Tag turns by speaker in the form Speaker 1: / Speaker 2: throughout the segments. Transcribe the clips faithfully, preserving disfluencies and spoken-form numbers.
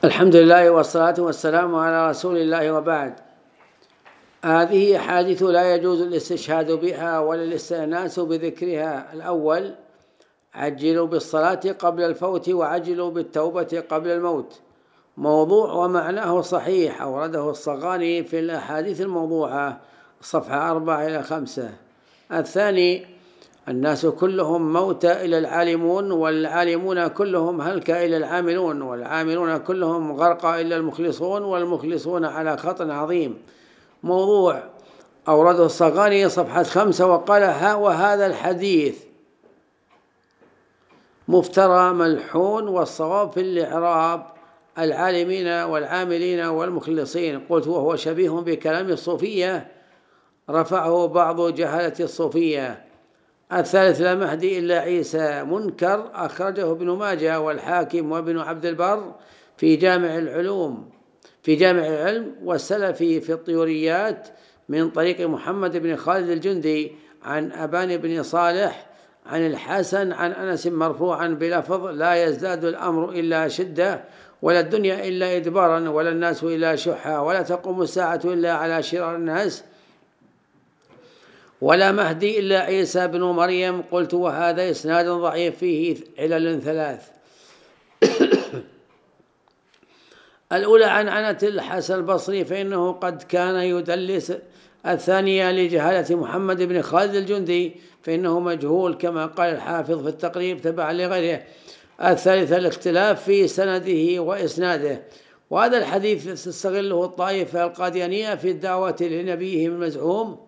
Speaker 1: الحمد لله والصلاة والسلام على رسول الله، وبعد. هذه أحاديث لا يجوز الاستشهاد بها ولا الاستئناس بذكرها. الأول: عجلوا بالصلاة قبل الفوت وعجلوا بالتوبة قبل الموت. موضوع ومعناه صحيح، أورده الصغاني في الأحاديث الموضوعة، صفحة أربعة إلى خمسة. الثاني: الناس كلهم موتى إلى العالمون، والعالمون كلهم هلكى إلى العاملون، والعاملون كلهم غرقى إلا المخلصون، والمخلصون على خطر عظيم. موضوع أورده الصغاني صفحة خمسة، وقال: ها وهذا الحديث مفترى ملحون، والصواب في الإعراب العالمين والعاملين والمخلصين. قلت: وهو شبيه بكلام الصوفية، رفعه بعض جهلة الصوفية. الثالث: لا مهدي إلا عيسى، منكر، أخرجه ابن ماجه والحاكم وابن عبد البر في جامع العلوم في جامع العلم، والسلفي في الطيوريات من طريق محمد بن خالد الجندي عن أبان بن صالح عن الحسن عن أنس مرفوعا بلفظ: لا يزداد الأمر إلا شدة، ولا الدنيا إلا إدبارا، ولا الناس إلا شحا، ولا تقوم الساعة إلا على شرار الناس، ولا مهدي إلا عيسى بن مريم. قلت: وهذا إسناد ضعيف فيه علل ثلاث. الأولى عن عنة الحسن البصري، فإنه قد كان يدلس. الثانية لجهالة محمد بن خالد الجندي، فإنه مجهول كما قال الحافظ في التقريب تبعا لغيره. الثالثة الاختلاف في سنده وإسناده. وهذا الحديث تستغله الطائفة القاديانية في الدعوة لنبيهم المزعوم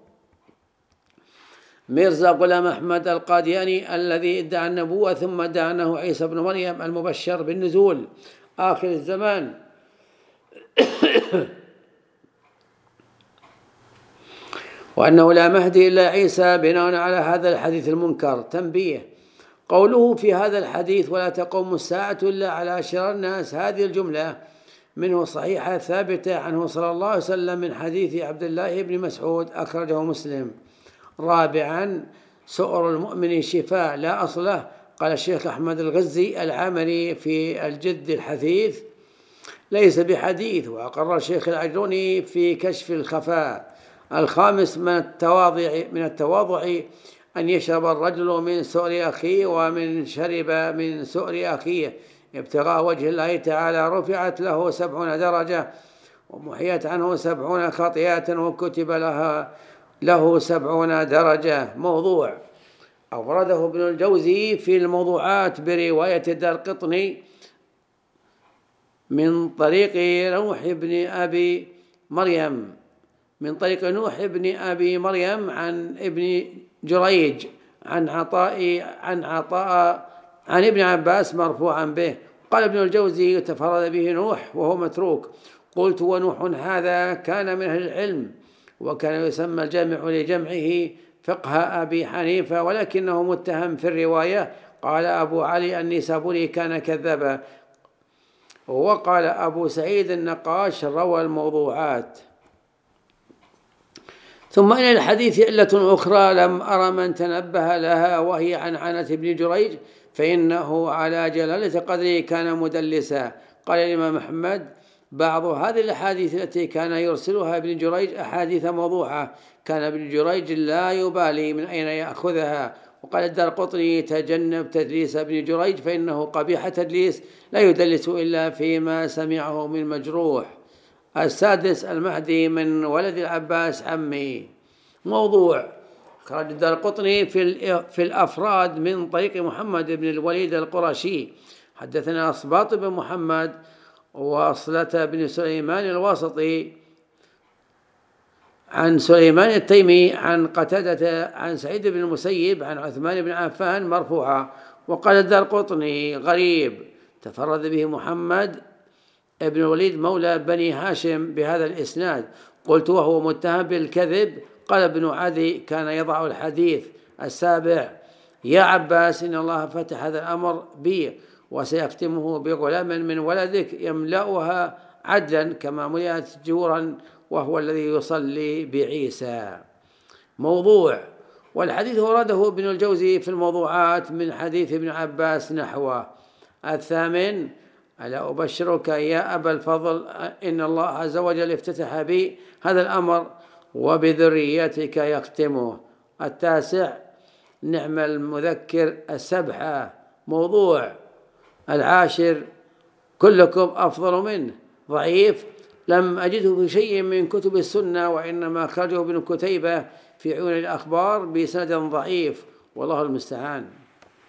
Speaker 1: ميرزا غلام أحمد القادياني، الذي ادعى النبوة ثم ادعى أنه عيسى بن مريم المبشر بالنزول آخر الزمان. وأنه لا مهدي إلا عيسى، بناء على هذا الحديث المنكر. تنبيه: قوله في هذا الحديث: ولا تقوم الساعة إلا على شرار الناس، هذه الجملة منه صحيحة ثابتة عنه صلى الله عليه وسلم من حديث عبد الله بن مسعود، أخرجه مسلم. رابعا: سؤر المؤمن شفاء لا أصل له. قال الشيخ أحمد الغزي العامري في الجد الحثيث: ليس بحديث. وأقر الشيخ العجلوني في كشف الخفاء. الخامس: من التواضع من التواضع أن يشرب الرجل من سؤر أخيه، ومن شرب من سؤر أخيه ابتغاء وجه الله تعالى رفعت له سبعون درجة، ومحيت عنه سبعون خطيئة، وكتب لها له سبعون درجة. موضوع أورده ابن الجوزي في الموضوعات برواية الدارقطني من طريق نوح بن أبي مريم من طريق نوح بن أبي مريم عن ابن جريج عن عطاء عن عطاء عن ابن عباس مرفوعا به. قال ابن الجوزي: تفرد به نوح وهو متروك. قلت: ونوح هذا كان من أهل العلم، وكان يسمى الجامع لجمعه فقه أبي حنيفة، ولكنه متهم في الرواية. قال أبو علي النيسابوري: كان كذابا. وقال أبو سعيد النقاش: روى الموضوعات. ثم إن الحديث علة أخرى لم أرى من تنبه لها، وهي عن عنة بن جريج، فإنه على جلالة قدره كان مدلسا. قال الإمام أحمد: بعض هذه الأحاديث التي كان يرسلها ابن جريج أحاديث موضوعة، كان ابن جريج لا يبالي من أين يأخذها. وقال الدارقطني: تجنب تدليس ابن جريج، فإنه قبيح تدليس، لا يدلس إلا فيما سمعه من مجروح. السادس: المهدي من ولد العباس عمي. موضوع خرج الدارقطني في الأفراد من طريق محمد بن الوليد القرشي. حدثنا أصباط بن محمد وأصلة بن سليمان الواسطي عن سليمان التيمي عن قتادة عن سعيد بن المسيب عن عثمان بن عفان مرفوعا. وقال الدارقطني: غريب، تفرد به محمد ابن الوليد مولى بني هاشم بهذا الإسناد. قلت: وهو متهم بالكذب. قال ابن عدي: كان يضع الحديث. السابع: يا عباس، إن الله فتح هذا الأمر بي، وسيختمه بغلام من ولدك يملأها عدلا كما ملئت جورا، وهو الذي يصلي بعيسى. موضوع. والحديث ورده ابن الجوزي في الموضوعات من حديث ابن عباس نحوه. الثامن: ألا أبشرك يا أبا الفضل إن الله عز وجل افتتح بي هذا الأمر وبذريتك يختمه. التاسع: نعم المذكر السبحة موضوع. العاشر: كلكم أفضل منه ضعيف، لم أجده في شيء من كتب السنة، وإنما أخرجه ابن كتيبة في عيون الأخبار بسند ضعيف، والله المستعان.